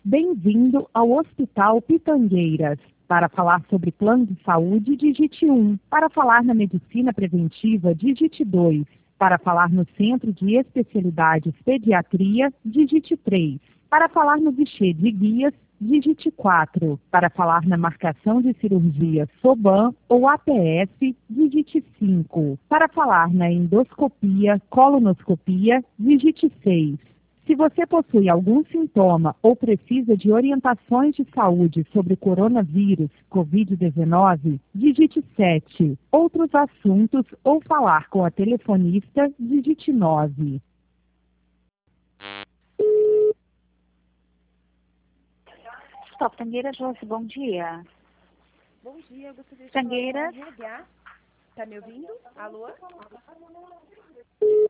Bem-vindo ao Hospital Pitangueiras. Para falar sobre plano de saúde, digite 1. Para falar na medicina preventiva, digite 2. Para falar no Centro de Especialidades Pediatria, digite 3. Para falar no guichê de guias, digite 4. Para falar na marcação de cirurgia SOBAN ou APS, digite 5. Para falar na endoscopia, colonoscopia, digite 6. Se você possui algum sintoma ou precisa de orientações de saúde sobre o coronavírus, Covid-19, digite 7. Outros assuntos ou falar com a telefonista, digite 9. Stop, Tangueira, Josi, bom dia. Bom dia, eu gostaria de Tangueira. falar com a RH. Tá me ouvindo? Alô?